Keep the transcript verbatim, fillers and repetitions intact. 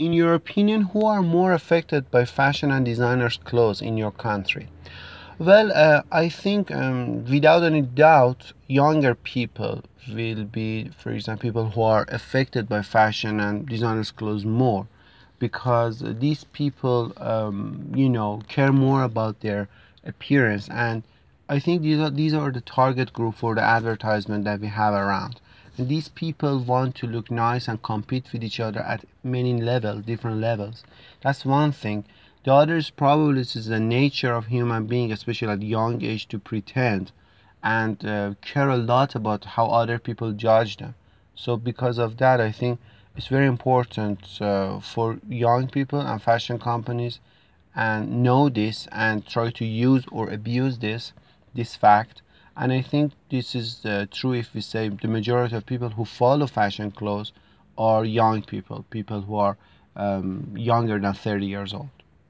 in your opinion, who are more affected by fashion and designers' clothes in your country? Well, uh, I think um, without any doubt, younger people will be, for example, people who are affected by fashion and designers' clothes more, because these people, um, you know, care more about their appearance, and I think these are these are the target group for the advertisement that we have around. And these people want to look nice and compete with each other at many levels, different levels. That's one thing. The other is probably this is the nature of human being, especially at young age, to pretend and uh, care a lot about how other people judge them. So because of that, I think it's very important uh, for young people and fashion companies and know this and try to use or abuse this this fact. And I think this is uh, true if we say the majority of people who follow fashion clothes are young people, people who are um, younger than thirty years old.